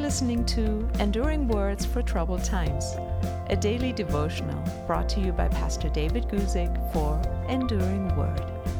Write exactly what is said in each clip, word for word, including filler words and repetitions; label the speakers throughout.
Speaker 1: listening to Enduring Words for Troubled Times, a daily devotional brought to you by Pastor David Guzik for Enduring Word.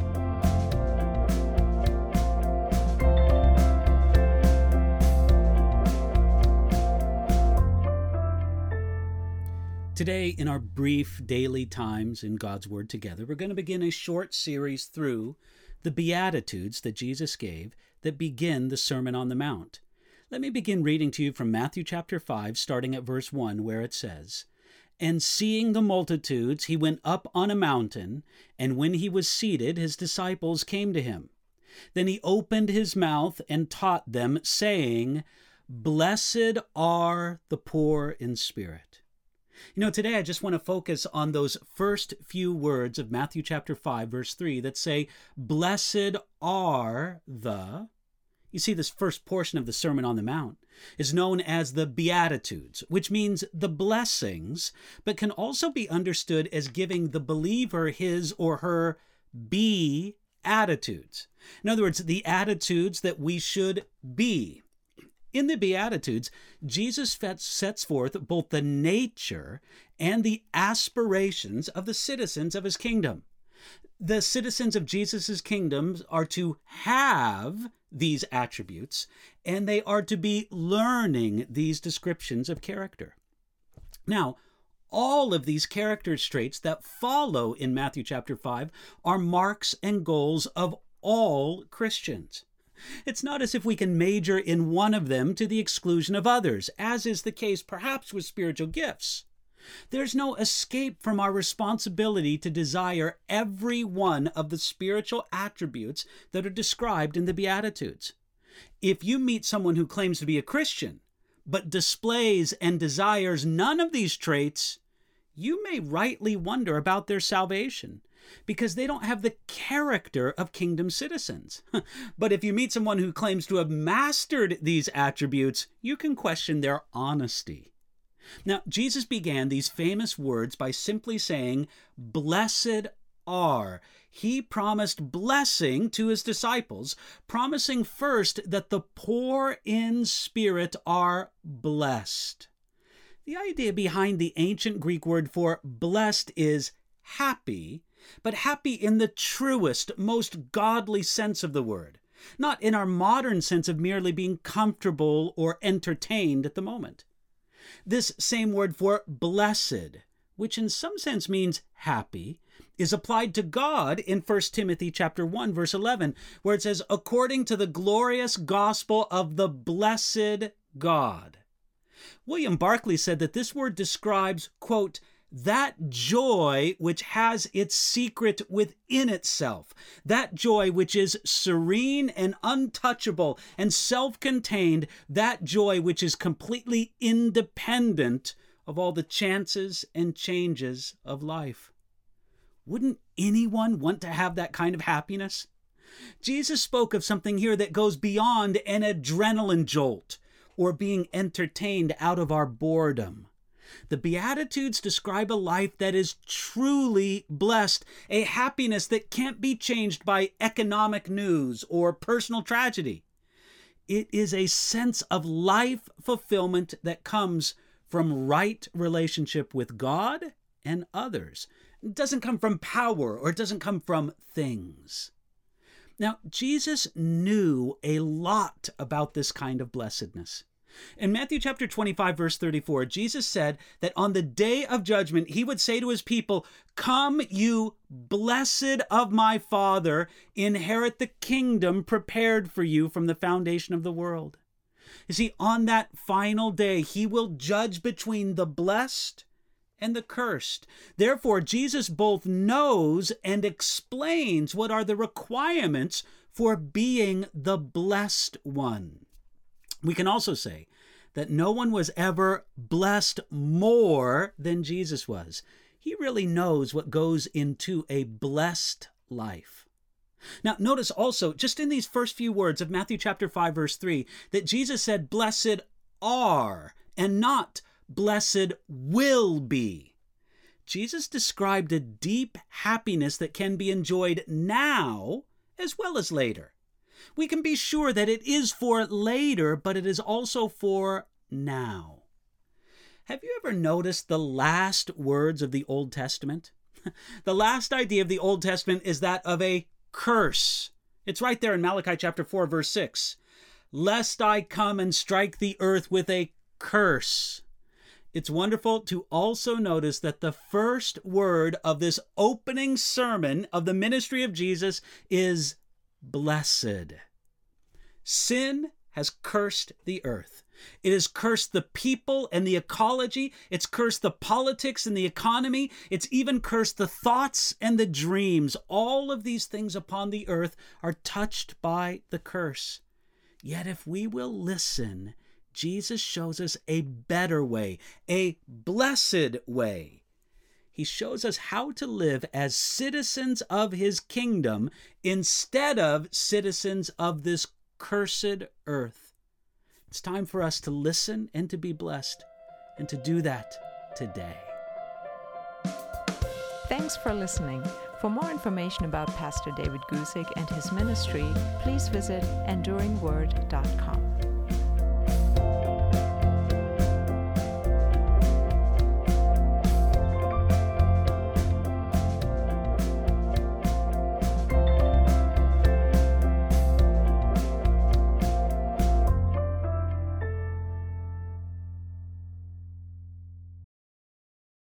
Speaker 2: Today, in our brief daily times in God's Word together, we're going to begin a short series through the Beatitudes that Jesus gave that begin the Sermon on the Mount. Let me begin reading to you from Matthew chapter five, starting at verse one, where it says, "And seeing the multitudes, he went up on a mountain, and when he was seated, his disciples came to him. Then he opened his mouth and taught them, saying, Blessed are the poor in spirit." You know, today I just want to focus on those first few words of Matthew chapter five, verse three, that say, Blessed are the... You see, this first portion of the Sermon on the Mount is known as the Beatitudes, which means the blessings, but can also be understood as giving the believer his or her be attitudes. In other words, the attitudes that we should be. In the Beatitudes, Jesus sets forth both the nature and the aspirations of the citizens of his kingdom. The citizens of Jesus' kingdom are to have these attributes, and they are to be learning these descriptions of character. Now, all of these character traits that follow in Matthew chapter five are marks and goals of all Christians. It's not as if we can major in one of them to the exclusion of others, as is the case perhaps with spiritual gifts. There's no escape from our responsibility to desire every one of the spiritual attributes that are described in the Beatitudes. If you meet someone who claims to be a Christian, but displays and desires none of these traits, you may rightly wonder about their salvation, because they don't have the character of kingdom citizens. But if you meet someone who claims to have mastered these attributes, you can question their honesty. Now, Jesus began these famous words by simply saying, Blessed are. He promised blessing to his disciples, promising first that the poor in spirit are blessed. The idea behind the ancient Greek word for blessed is happy, but happy in the truest, most godly sense of the word, not in our modern sense of merely being comfortable or entertained at the moment. This same word for blessed, which in some sense means happy, is applied to God in First Timothy chapter one, verse eleven, where it says, according to the glorious gospel of the blessed God. William Barclay said that this word describes, quote, that joy which has its secret within itself, that joy which is serene and untouchable and self-contained, that joy which is completely independent of all the chances and changes of life. Wouldn't anyone want to have that kind of happiness? Jesus spoke of something here that goes beyond an adrenaline jolt or being entertained out of our boredom. The Beatitudes describe a life that is truly blessed, a happiness that can't be changed by economic news or personal tragedy. It is a sense of life fulfillment that comes from right relationship with God and others. It doesn't come from power, or it doesn't come from things. Now, Jesus knew a lot about this kind of blessedness. In Matthew chapter twenty-five, verse thirty-four, Jesus said that on the day of judgment, he would say to his people, Come, you blessed of my Father, inherit the kingdom prepared for you from the foundation of the world. You see, on that final day, he will judge between the blessed and the cursed. Therefore, Jesus both knows and explains what are the requirements for being the blessed one. We can also say that no one was ever blessed more than Jesus was. He really knows what goes into a blessed life. Now, notice also, just in these first few words of Matthew chapter five, verse three, that Jesus said, Blessed are, and not blessed will be. Jesus described a deep happiness that can be enjoyed now as well as later. We can be sure that it is for later, but it is also for now. Have you ever noticed the last words of the Old Testament? The last idea of the Old Testament is that of a curse. It's right there in Malachi chapter four, verse six. Lest I come and strike the earth with a curse. It's wonderful to also notice that the first word of this opening sermon of the ministry of Jesus is blessed. Sin has cursed the earth. It has cursed the people and the ecology. It's cursed the politics and the economy. It's even cursed the thoughts and the dreams. All of these things upon the earth are touched by the curse. Yet if we will listen, Jesus shows us a better way, a blessed way. He shows us how to live as citizens of his kingdom instead of citizens of this cursed earth. It's time for us to listen and to be blessed, and to do that today.
Speaker 1: Thanks for listening. For more information about Pastor David Guzik and his ministry, please visit enduring word dot com.